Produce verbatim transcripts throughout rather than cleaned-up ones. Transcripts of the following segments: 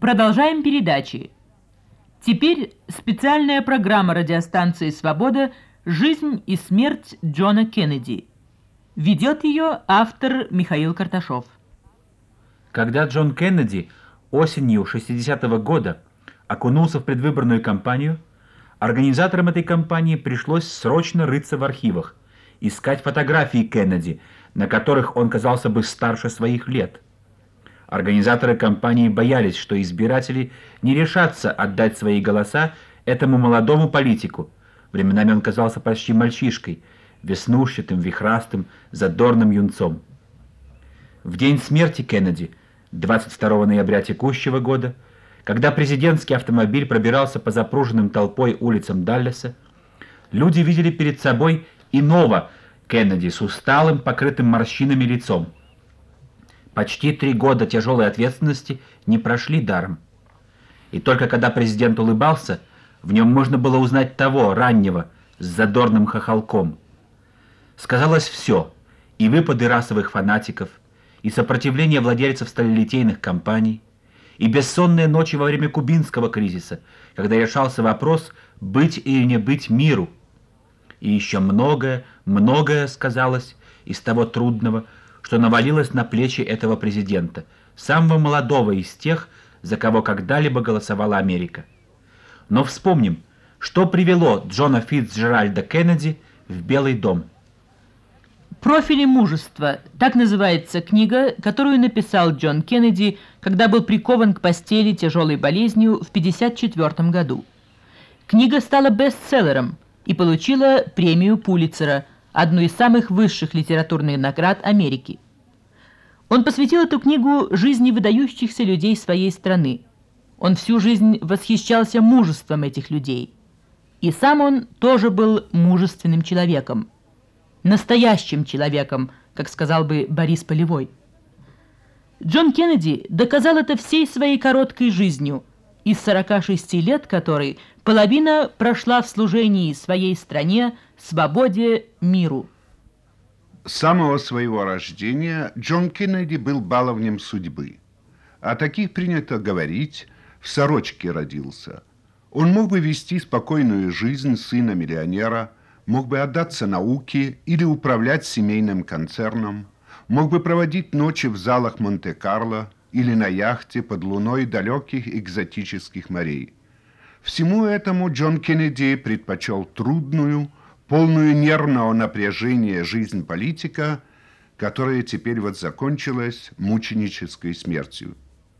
Продолжаем передачи. Теперь специальная программа радиостанции «Свобода. Жизнь и смерть Джона Кеннеди». Ведет ее автор Михаил Карташов. Когда Джон Кеннеди осенью шестидесятого года окунулся в предвыборную кампанию, организаторам этой кампании пришлось срочно рыться в архивах, искать фотографии Кеннеди, на которых он казался бы старше своих лет. Организаторы кампании боялись, что избиратели не решатся отдать свои голоса этому молодому политику. Временами он казался почти мальчишкой, веснушчатым, вихрастым, задорным юнцом. В день смерти Кеннеди, двадцать второго ноября текущего года, когда президентский автомобиль пробирался по запруженным толпой улицам Даллеса, люди видели перед собой иного Кеннеди с усталым, покрытым морщинами лицом. Почти три года тяжелой ответственности не прошли даром. И только когда президент улыбался, в нем можно было узнать того, раннего, с задорным хохолком. Сказалось все: и выпады расовых фанатиков, и сопротивление владельцев сталелитейных компаний, и бессонные ночи во время кубинского кризиса, когда решался вопрос, быть или не быть миру. И еще многое, многое сказалось из того трудного, что навалилось на плечи этого президента, самого молодого из тех, за кого когда-либо голосовала Америка. Но вспомним, что привело Джона Фицджеральда Кеннеди в Белый дом. «Профили мужества» — так называется книга, которую написал Джон Кеннеди, когда был прикован к постели тяжелой болезнью в пятьдесят четвёртом году. Книга стала бестселлером и получила премию Пулитцера, одну из самых высших литературных наград Америки. Он посвятил эту книгу жизни выдающихся людей своей страны. Он всю жизнь восхищался мужеством этих людей. И сам он тоже был мужественным человеком. Настоящим человеком, как сказал бы Борис Полевой. Джон Кеннеди доказал это всей своей короткой жизнью, из сорока шести лет которой половина прошла в служении своей стране, свободе, миру. С самого своего рождения Джон Кеннеди был баловнем судьбы. О таких принято говорить: в сорочке родился. Он мог бы вести спокойную жизнь сына миллионера, мог бы отдаться науке или управлять семейным концерном, мог бы проводить ночи в залах Монте-Карло или на яхте под луной далеких экзотических морей. Всему этому Джон Кеннеди предпочел трудную, полную нервного напряжения жизнь политика, которая теперь вот закончилась мученической смертью.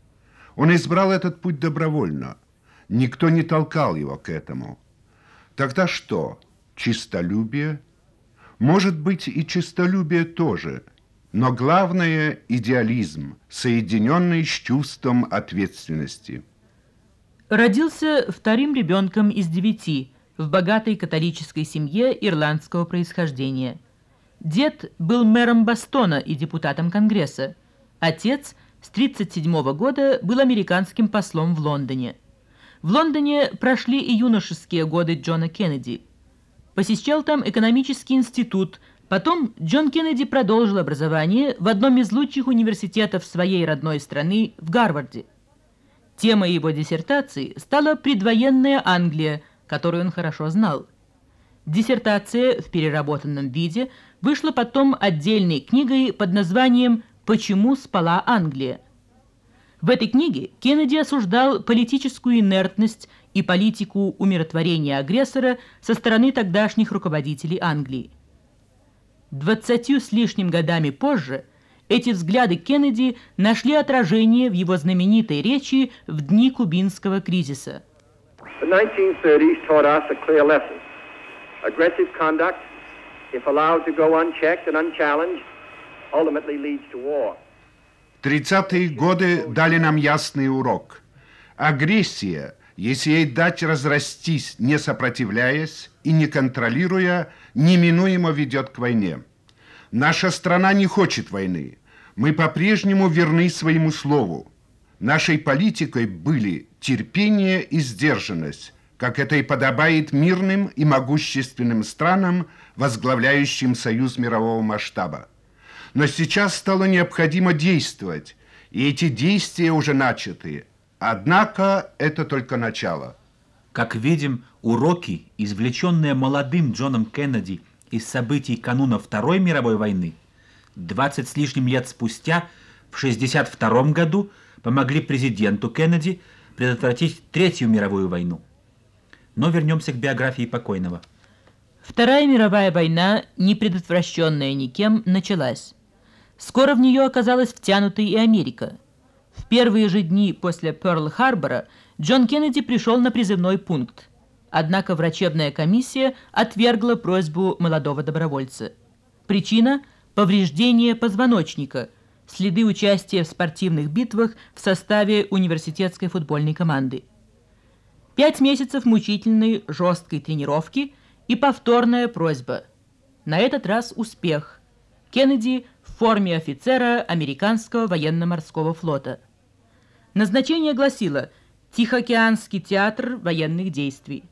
Он избрал этот путь добровольно. Никто не толкал его к этому. Тогда что? Честолюбие? Может быть, и честолюбие тоже, но главное – идеализм, соединенный с чувством ответственности. Родился вторым ребенком из девяти в богатой католической семье ирландского происхождения. Дед был мэром Бостона и депутатом Конгресса. Отец с тридцать седьмого года был американским послом в Лондоне. В Лондоне прошли и юношеские годы Джона Кеннеди. Посещал там экономический институт. Потом Джон Кеннеди продолжил образование в одном из лучших университетов своей родной страны, в Гарварде. Темой его диссертации стала предвоенная Англия, которую он хорошо знал. Диссертация в переработанном виде вышла потом отдельной книгой под названием «Почему спала Англия?». В этой книге Кеннеди осуждал политическую инертность и политику умиротворения агрессора со стороны тогдашних руководителей Англии. Двадцатью с лишним годами позже эти взгляды Кеннеди нашли отражение в его знаменитой речи в дни кубинского кризиса. The nineteen thirties taught us a clear lesson. Aggressive conduct, if allowed to go unchecked and unchallenged, ultimately leads to war. Тридцатые годы дали нам ясный урок. Агрессия, если ей дать разрастись, не сопротивляясь и не контролируя, неминуемо ведет к войне. Наша страна не хочет войны. Мы по-прежнему верны своему слову. Нашей политикой были терпение и сдержанность, как это и подобает мирным и могущественным странам, возглавляющим союз мирового масштаба. Но сейчас стало необходимо действовать, и эти действия уже начаты. Однако это только начало. Как видим, уроки, извлеченные молодым Джоном Кеннеди из событий кануна Второй мировой войны, двадцать с лишним лет спустя, в шестьдесят втором году, помогли президенту Кеннеди предотвратить Третью мировую войну. Но вернемся к биографии покойного. Вторая мировая война, не предотвращенная никем, началась. Скоро в нее оказалась втянутой и Америка. В первые же дни после Пёрл-Харбора Джон Кеннеди пришел на призывной пункт. Однако врачебная комиссия отвергла просьбу молодого добровольца. Причина – повреждение позвоночника, следы участия в спортивных битвах в составе университетской футбольной команды. Пять месяцев мучительной, жесткой тренировки и повторная просьба. На этот раз успех. Кеннеди в форме офицера американского военно-морского флота. Назначение гласило «Тихоокеанский театр военных действий».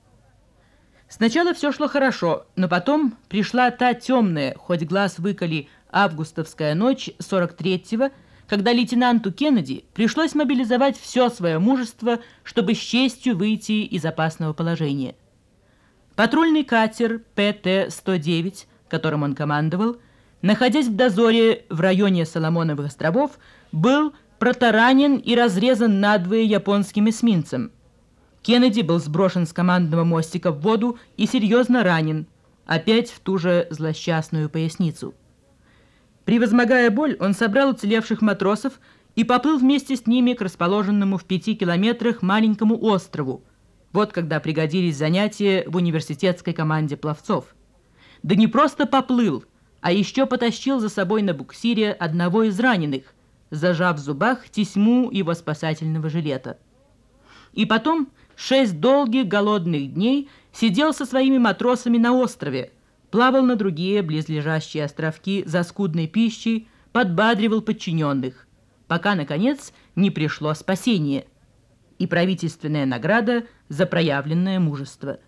Сначала все шло хорошо, но потом пришла та темная, хоть глаз выколи, августовская ночь сорок третьего, когда лейтенанту Кеннеди пришлось мобилизовать все свое мужество, чтобы с честью выйти из опасного положения. Патрульный катер Пэ Тэ сто девять, которым он командовал, находясь в дозоре в районе Соломоновых островов, был протаранен и разрезан надвое японским эсминцем. Кеннеди был сброшен с командного мостика в воду и серьезно ранен, опять в ту же злосчастную поясницу. Превозмогая боль, он собрал уцелевших матросов и поплыл вместе с ними к расположенному в пяти километрах маленькому острову. Вот когда пригодились занятия в университетской команде пловцов. Да не просто поплыл, а еще потащил за собой на буксире одного из раненых, зажав в зубах тесьму его спасательного жилета. И потом шесть долгих голодных дней сидел со своими матросами на острове, плавал на другие близлежащие островки за скудной пищей, подбадривал подчиненных, пока, наконец, не пришло спасение и правительственная награда за проявленное мужество.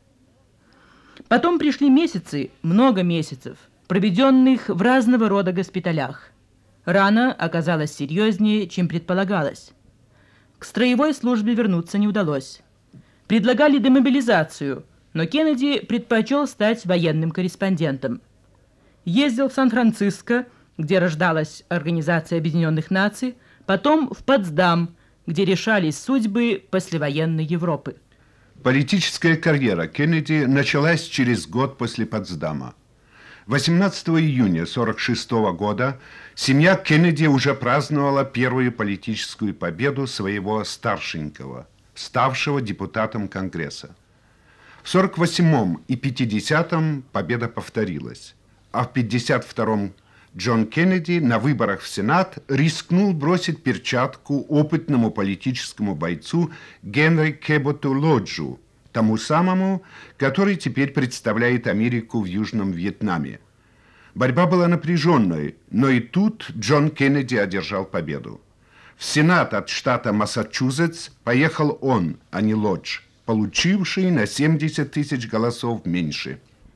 Потом пришли месяцы, много месяцев, проведенных в разного рода госпиталях. Рана оказалась серьезнее, чем предполагалось. К строевой службе вернуться не удалось. Предлагали демобилизацию, но Кеннеди предпочел стать военным корреспондентом. Ездил в Сан-Франциско, где рождалась Организация Объединенных Наций, потом в Потсдам, где решались судьбы послевоенной Европы. Политическая карьера Кеннеди началась через год после Потсдама. восемнадцатого июня сорок шестого года семья Кеннеди уже праздновала первую политическую победу своего старшенького, ставшего депутатом Конгресса. В сорок восьмом и пятидесятом победа повторилась, а в пятьдесят втором Джон Кеннеди на выборах в Сенат рискнул бросить перчатку опытному политическому бойцу Генри Кеботу Лоджу, тому самому, который теперь представляет Америку в Южном Вьетнаме. Борьба была напряженной, но и тут Джон Кеннеди одержал победу. В Сенат от штата Массачусетс поехал он, а не Лодж, получивший на семьдесят тысяч голосов меньше.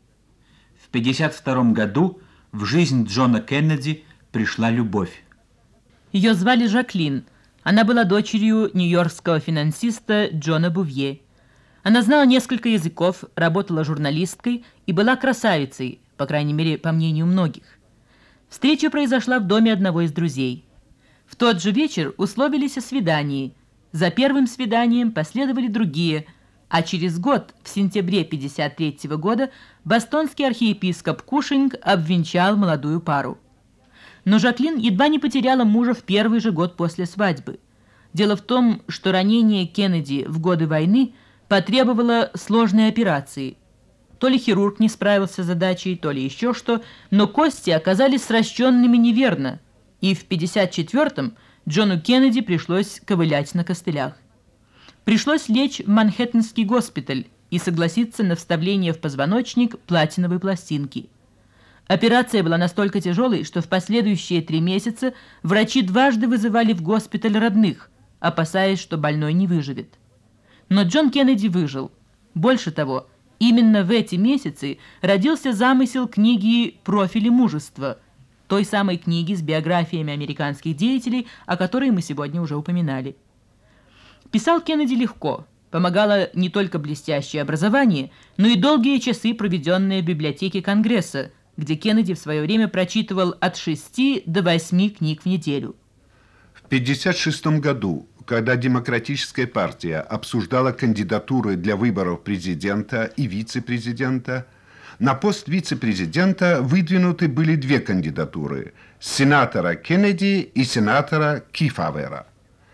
В пятьдесят втором году в жизнь Джона Кеннеди пришла любовь. Ее звали Жаклин. Она была дочерью нью-йоркского финансиста Джона Бувье. Она знала несколько языков, работала журналисткой и была красавицей, по крайней мере, по мнению многих. Встреча произошла в доме одного из друзей. В тот же вечер условились о свидании. За первым свиданием последовали другие, а через год, в сентябре пятьдесят третьего года, бостонский архиепископ Кушинг обвенчал молодую пару. Но Жаклин едва не потеряла мужа в первый же год после свадьбы. Дело в том, что ранение Кеннеди в годы войны потребовало сложной операции. То ли хирург не справился с задачей, то ли еще что, но кости оказались сращенными неверно, и в пятьдесят четвёртом Джону Кеннеди пришлось ковылять на костылях. Пришлось лечь в Манхэттенский госпиталь и согласиться на вставление в позвоночник платиновой пластинки. Операция была настолько тяжелой, что в последующие три месяца врачи дважды вызывали в госпиталь родных, опасаясь, что больной не выживет. Но Джон Кеннеди выжил. Больше того, именно в эти месяцы родился замысел книги «Профили мужества», той самой книги с биографиями американских деятелей, о которой мы сегодня уже упоминали. Писал Кеннеди легко. Помогало не только блестящее образование, но и долгие часы, проведенные в библиотеке Конгресса, где Кеннеди в свое время прочитывал от шести до восьми книг в неделю. В тысяча девятьсот пятьдесят шестом году, когда Демократическая партия обсуждала кандидатуры для выборов президента и вице-президента, на пост вице-президента выдвинуты были две кандидатуры – сенатора Кеннеди и сенатора Кифавера.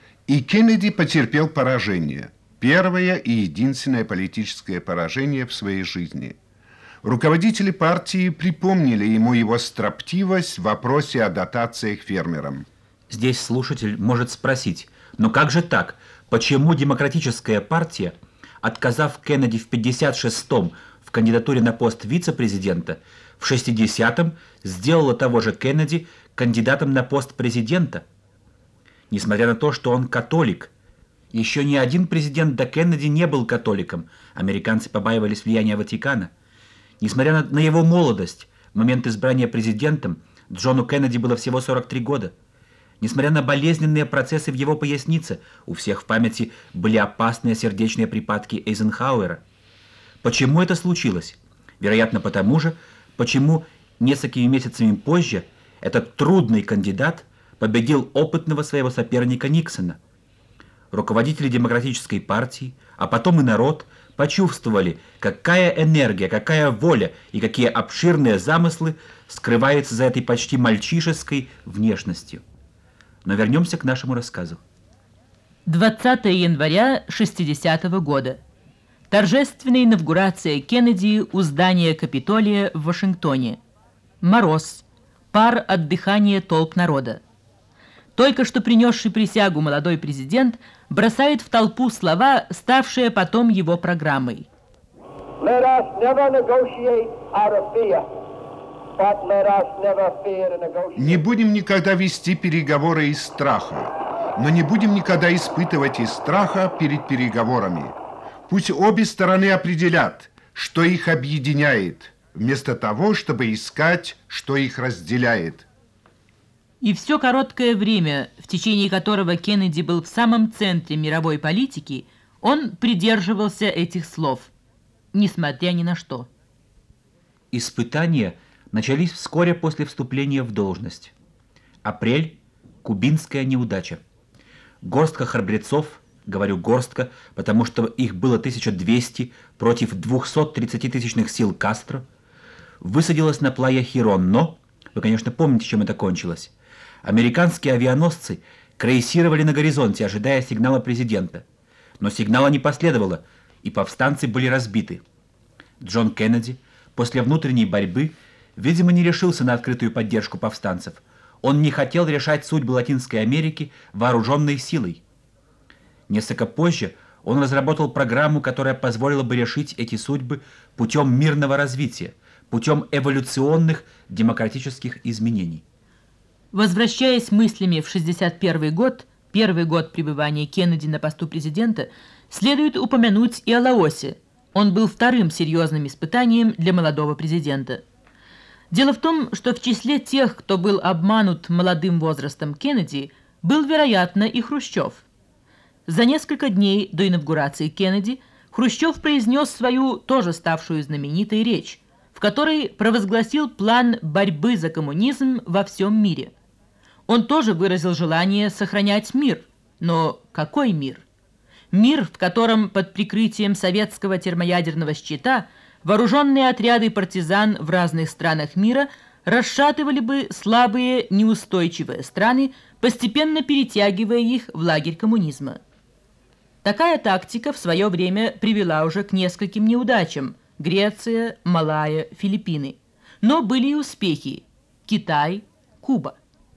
И Кеннеди потерпел поражение, первое и единственное политическое поражение в своей жизни. Руководители партии припомнили ему его строптивость в вопросе о дотациях фермерам. Здесь слушатель может спросить, но как же так? Почему Демократическая партия, отказав Кеннеди в пятьдесят шестом в кандидатуре на пост вице-президента, в шестидесятом сделала того же Кеннеди кандидатом на пост президента? Несмотря на то, что он католик, еще ни один президент до Кеннеди не был католиком, американцы побаивались влияния Ватикана. Несмотря на, на его молодость, в момент избрания президентом Джону Кеннеди было всего сорок три года. Несмотря на болезненные процессы в его пояснице, у всех в памяти были опасные сердечные припадки Эйзенхауэра. Почему это случилось? Вероятно, потому же, почему несколькими месяцами позже этот трудный кандидат победил опытного своего соперника Никсона. Руководители Демократической партии, а потом и народ, почувствовали, какая энергия, какая воля и какие обширные замыслы скрываются за этой почти мальчишеской внешностью. Но вернемся к нашему рассказу. двадцатого января шестидесятого года. Торжественная инаугурация Кеннеди у здания Капитолия в Вашингтоне. Мороз. Пар от дыхания толп народа. Только что принесший присягу молодой президент бросает в толпу слова, ставшие потом его программой. Let us never negotiate out of fear, but let us never fear to negotiate. Не будем никогда вести переговоры из страха, но не будем никогда испытывать из страха перед переговорами. Пусть обе стороны определят, что их объединяет, вместо того, чтобы искать, что их разделяет. И все короткое время, в течение которого Кеннеди был в самом центре мировой политики, он придерживался этих слов, несмотря ни на что. Испытания начались вскоре после вступления в должность. Апрель – кубинская неудача. Горстка храбрецов, говорю горстка, потому что их было тысяча двести против двухсотридцатитысячных сил Кастро, высадилась на плая Хиронно. Вы, конечно, помните, чем это кончилось. Американские авианосцы крейсировали на горизонте, ожидая сигнала президента. Но сигнала не последовало, и повстанцы были разбиты. Джон Кеннеди после внутренней борьбы, видимо, не решился на открытую поддержку повстанцев. Он не хотел решать судьбы Латинской Америки вооруженной силой. Несколько позже он разработал программу, которая позволила бы решить эти судьбы путем мирного развития, путем эволюционных демократических изменений. Возвращаясь мыслями в шестьдесят первый год, первый год пребывания Кеннеди на посту президента, следует упомянуть и о Лаосе. Он был вторым серьезным испытанием для молодого президента. Дело в том, что в числе тех, кто был обманут молодым возрастом Кеннеди, был, вероятно, и Хрущев. За несколько дней до инаугурации Кеннеди Хрущев произнес свою, тоже ставшую знаменитой, речь, в которой провозгласил план борьбы за коммунизм во всем мире. Он тоже выразил желание сохранять мир. Но какой мир? Мир, в котором под прикрытием советского термоядерного щита вооруженные отряды партизан в разных странах мира расшатывали бы слабые, неустойчивые страны, постепенно перетягивая их в лагерь коммунизма. Такая тактика в свое время привела уже к нескольким неудачам – Греция, Малайя, Филиппины. Но были и успехи – Китай, Куба.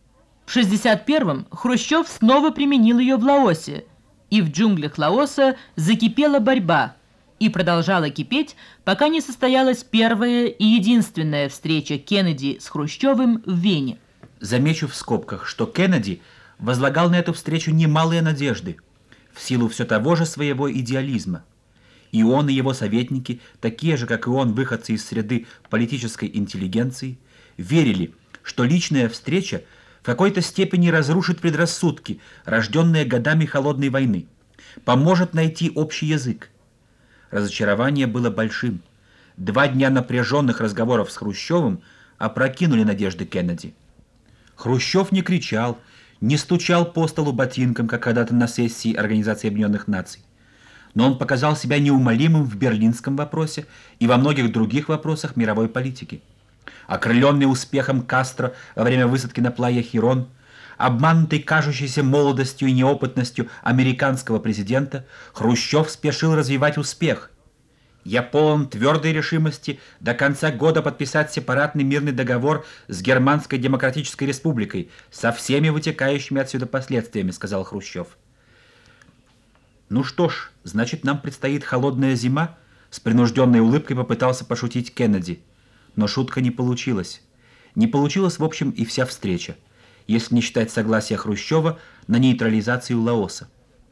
В шестьдесят первом Хрущев снова применил ее в Лаосе, и в джунглях Лаоса закипела борьба, и продолжала кипеть, пока не состоялась первая и единственная встреча Кеннеди с Хрущевым в Вене. Замечу в скобках, что Кеннеди возлагал на эту встречу немалые надежды, в силу все того же своего идеализма. И он, и его советники, такие же, как и он, выходцы из среды политической интеллигенции, верили, что личная встреча в какой-то степени разрушит предрассудки, рожденные годами холодной войны, поможет найти общий язык. Разочарование было большим. Два дня напряженных разговоров с Хрущевым опрокинули надежды Кеннеди. Хрущев не кричал, не стучал по столу ботинком, как когда-то на сессии Организации Объединенных Наций. Но он показал себя неумолимым в берлинском вопросе и во многих других вопросах мировой политики. Окрыленный успехом Кастро во время высадки на Плайя Хирон, обманутый кажущейся молодостью и неопытностью американского президента, Хрущев спешил развивать успех. «Я полон твердой решимости до конца года подписать сепаратный мирный договор с Германской Демократической Республикой со всеми вытекающими отсюда последствиями», — сказал Хрущев. «Ну что ж, значит, нам предстоит холодная зима?» — с принужденной улыбкой попытался пошутить Кеннеди. Но шутка не получилась. Не получилась, в общем, и вся встреча, если не считать согласия Хрущева на нейтрализацию Лаоса.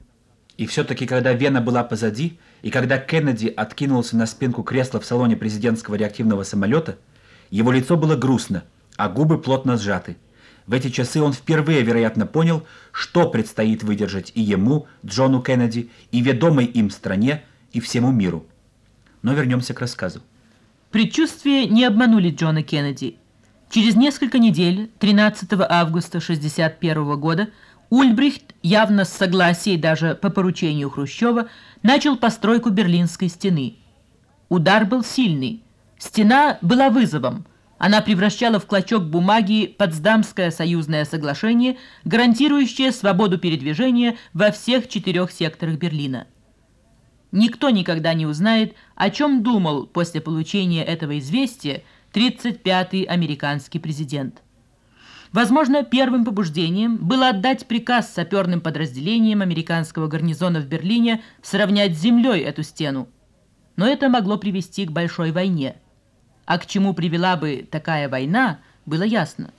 И все-таки, когда Вена была позади, и когда Кеннеди откинулся на спинку кресла в салоне президентского реактивного самолета, его лицо было грустно, а губы плотно сжаты. В эти часы он впервые, вероятно, понял, что предстоит выдержать и ему, Джону Кеннеди, и ведомой им стране, и всему миру. Но вернемся к рассказу. Предчувствия не обманули Джона Кеннеди. Через несколько недель, тринадцатого августа тысяча девятьсот шестьдесят первого года, Ульбрихт, явно с согласия даже по поручению Хрущева, начал постройку Берлинской стены. Удар был сильный. Стена была вызовом. Она превращала в клочок бумаги Потсдамское союзное соглашение, гарантирующее свободу передвижения во всех четырех секторах Берлина. Никто никогда не узнает, о чем думал после получения этого известия тридцать пятый американский президент. Возможно, первым побуждением было отдать приказ саперным подразделениям американского гарнизона в Берлине сравнять с землей эту стену. Но это могло привести к большой войне. А к чему привела бы такая война, было ясно.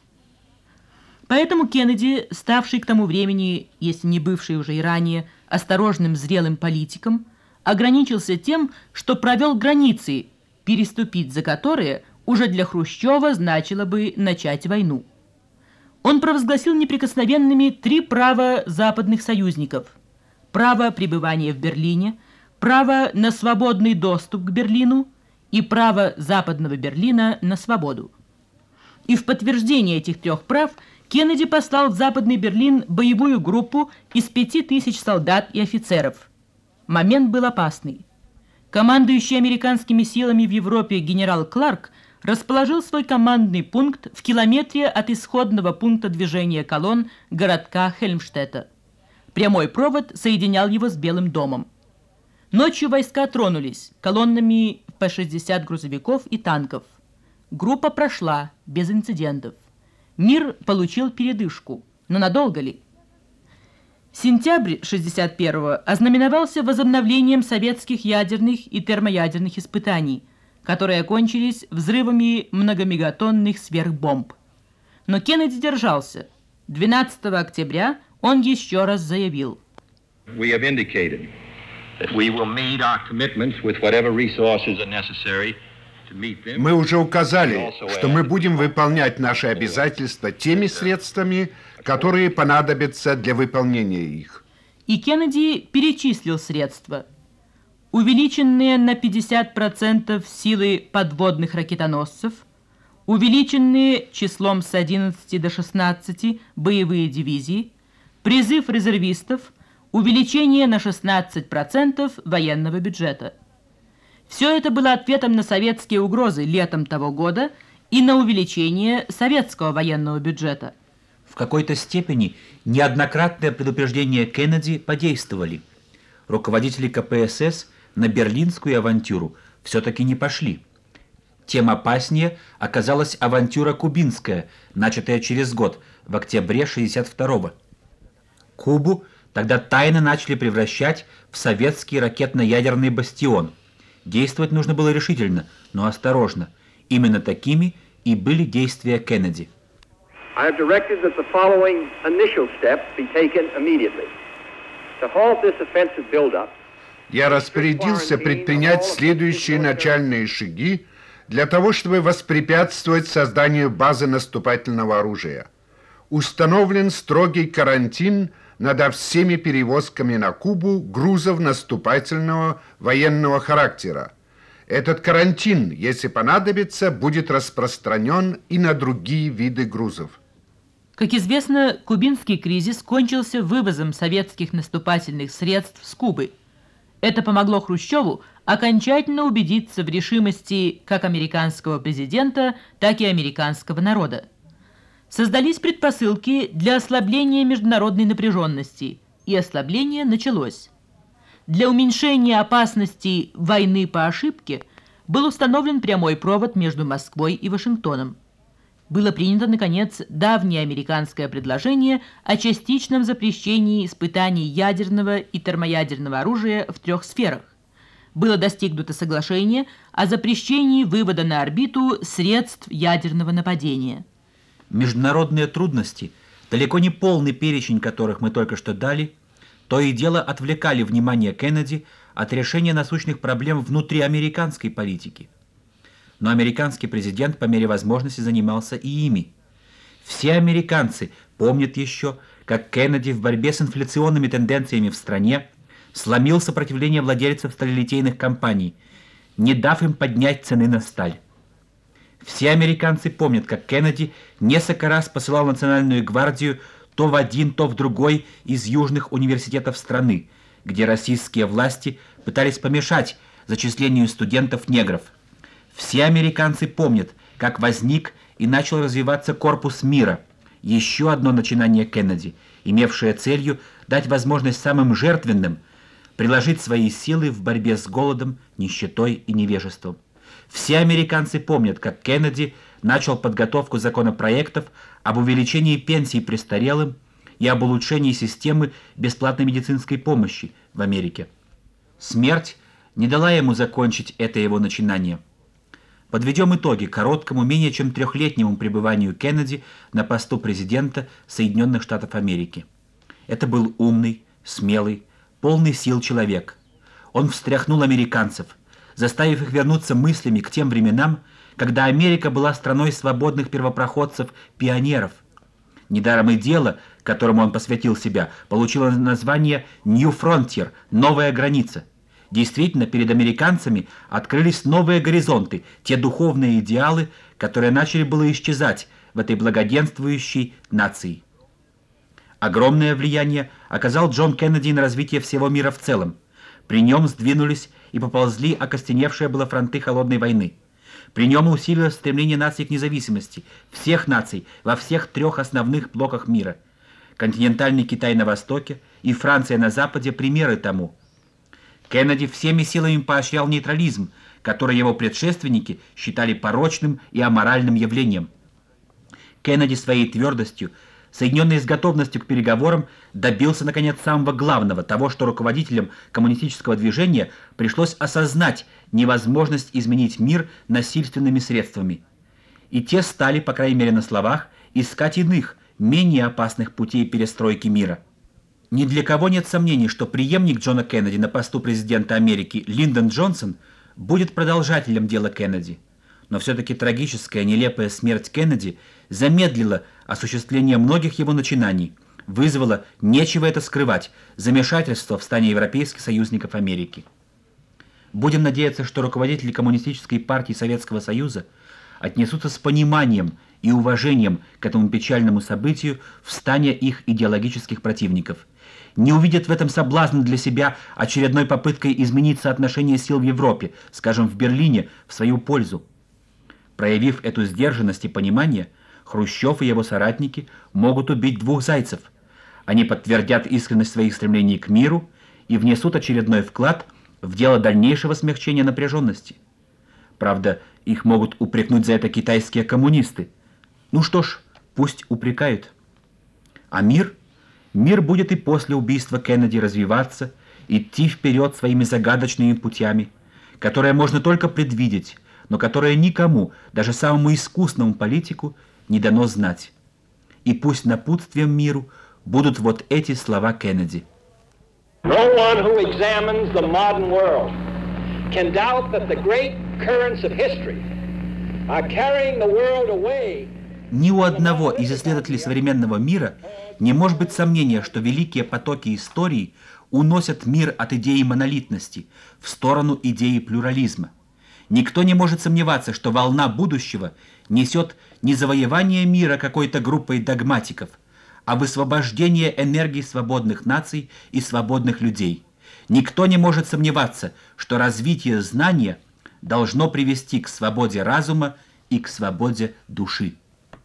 Поэтому Кеннеди, ставший к тому времени, если не бывший уже и ранее, осторожным зрелым политиком, ограничился тем, что провел границы, переступить за которые уже для Хрущева значило бы начать войну. Он провозгласил неприкосновенными три права западных союзников: право пребывания в Берлине, право на свободный доступ к Берлину и право Западного Берлина на свободу. И в подтверждение этих трех прав Кеннеди послал в Западный Берлин боевую группу из пяти тысяч солдат и офицеров. Момент был опасный. Командующий американскими силами в Европе генерал Кларк расположил свой командный пункт в километре от исходного пункта движения колонн городка Хельмштета. Прямой провод соединял его с Белым домом. Ночью войска тронулись колоннами по шестьдесят грузовиков и танков. Группа прошла без инцидентов. Мир получил передышку, но надолго ли? Сентябрь шестьдесят первого ознаменовался возобновлением советских ядерных и термоядерных испытаний, которые окончились взрывами многомегатонных сверхбомб. Но Кеннеди держался. двенадцатого октября он еще раз заявил: We have indicated that we will meet our commitments with whatever resources are necessary to meet them. Мы уже указали, что мы будем выполнять наши обязательства теми средствами, которые понадобятся для выполнения их. И Кеннеди перечислил средства. Увеличенные на пятьдесят процентов силы подводных ракетоносцев, увеличенные числом с одиннадцати до шестнадцати боевые дивизии, призыв резервистов, увеличение на шестнадцать процентов военного бюджета. Все это было ответом на советские угрозы летом того года и на увеличение советского военного бюджета. В какой-то степени неоднократное предупреждение Кеннеди подействовали. Руководители ка пэ эс эс на берлинскую авантюру все-таки не пошли. Тем опаснее оказалась авантюра кубинская, начатая через год, в октябре шестьдесят второго. Кубу тогда тайно начали превращать в советский ракетно-ядерный бастион. Действовать нужно было решительно, но осторожно. Именно такими и были действия Кеннеди. I have directed that the following initial steps be taken immediately. To halt this offensive buildup, Я распорядился предпринять следующие начальные шаги для того, чтобы воспрепятствовать созданию базы наступательного оружия. Установлен строгий карантин над всеми перевозками на Кубу грузов наступательного военного характера. Этот карантин, если понадобится, будет распространен и на другие виды грузов. Как известно, кубинский кризис кончился вывозом советских наступательных средств с Кубы. Это помогло Хрущеву окончательно убедиться в решимости как американского президента, так и американского народа. Создались предпосылки для ослабления международной напряженности, и ослабление началось. Для уменьшения опасности войны по ошибке был установлен прямой провод между Москвой и Вашингтоном. Было принято, наконец, давнее американское предложение о частичном запрещении испытаний ядерного и термоядерного оружия в трех сферах. Было достигнуто соглашение о запрещении вывода на орбиту средств ядерного нападения. Международные трудности, далеко не полный перечень которых мы только что дали, то и дело отвлекали внимание Кеннеди от решения насущных проблем внутри американской политики. Но американский президент по мере возможности занимался и ими. Все американцы помнят еще, как Кеннеди в борьбе с инфляционными тенденциями в стране сломил сопротивление владельцев сталелитейных компаний, не дав им поднять цены на сталь. Все американцы помнят, как Кеннеди несколько раз посылал Национальную гвардию то в один, то в другой из южных университетов страны, где российские власти пытались помешать зачислению студентов-негров. Все американцы помнят, как возник и начал развиваться Корпус мира, еще одно начинание Кеннеди, имевшее целью дать возможность самым жертвенным приложить свои силы в борьбе с голодом, нищетой и невежеством. Все американцы помнят, как Кеннеди начал подготовку законопроектов об увеличении пенсий престарелым и об улучшении системы бесплатной медицинской помощи в Америке. Смерть не дала ему закончить это его начинание. Подведем итоги короткому, менее чем трехлетнему пребыванию Кеннеди на посту президента Соединенных Штатов Америки. Это был умный, смелый, полный сил человек. Он встряхнул американцев, заставив их вернуться мыслями к тем временам, когда Америка была страной свободных первопроходцев-пионеров. Недаром и дело, которому он посвятил себя, получило название «New Frontier» — «Новая граница». Действительно, перед американцами открылись новые горизонты, те духовные идеалы, которые начали было исчезать в этой благоденствующей нации. Огромное влияние оказал Джон Кеннеди на развитие всего мира в целом. При нем сдвинулись и поползли окостеневшие было фронты холодной войны. При нем усилилось стремление наций к независимости, всех наций, во всех трех основных блоках мира. Континентальный Китай на востоке и Франция на западе – примеры тому. Кеннеди всеми силами поощрял нейтрализм, который его предшественники считали порочным и аморальным явлением. Кеннеди своей твердостью, соединенной с готовностью к переговорам, добился, наконец, самого главного, того, что руководителям коммунистического движения пришлось осознать невозможность изменить мир насильственными средствами. И те стали, по крайней мере на словах, искать иных, менее опасных путей перестройки мира. Ни для кого нет сомнений, что преемник Джона Кеннеди на посту президента Америки Линдон Джонсон будет продолжателем дела Кеннеди. Но все-таки трагическая, нелепая смерть Кеннеди замедлила осуществление многих его начинаний, вызвала, нечего это скрывать, замешательство в стане европейских союзников Америки. Будем надеяться, что руководители Коммунистической партии Советского Союза отнесутся с пониманием и уважением к этому печальному событию в стане их идеологических противников, не увидят в этом соблазн для себя очередной попыткой изменить соотношение сил в Европе, скажем, в Берлине, в свою пользу. Проявив эту сдержанность и понимание, Хрущев и его соратники могут убить двух зайцев. Они подтвердят искренность своих стремлений к миру и внесут очередной вклад в дело дальнейшего смягчения напряженности. Правда, их могут упрекнуть за это китайские коммунисты. Ну что ж, пусть упрекают. А мир? Мир будет и после убийства Кеннеди развиваться, идти вперед своими загадочными путями, которые можно только предвидеть, но которые никому, даже самому искусному политику, не дано знать. И пусть напутствием миру будут вот эти слова Кеннеди. No one who examines the modern world can doubt that the great currents of history are carrying the world away Ни у одного из исследователей современного мира не может быть сомнения, что великие потоки истории уносят мир от идеи монолитности в сторону идеи плюрализма. Никто не может сомневаться, что волна будущего несет не завоевание мира какой-то группой догматиков, а высвобождение энергии свободных наций и свободных людей. Никто не может сомневаться, что развитие знания должно привести к свободе разума и к свободе души.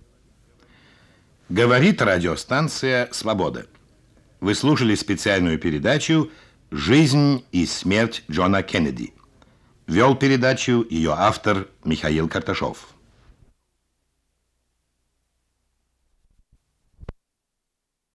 Говорит радиостанция «Свобода». Вы слушали специальную передачу «Жизнь и смерть Джона Кеннеди». Вел передачу ее автор Михаил Карташов.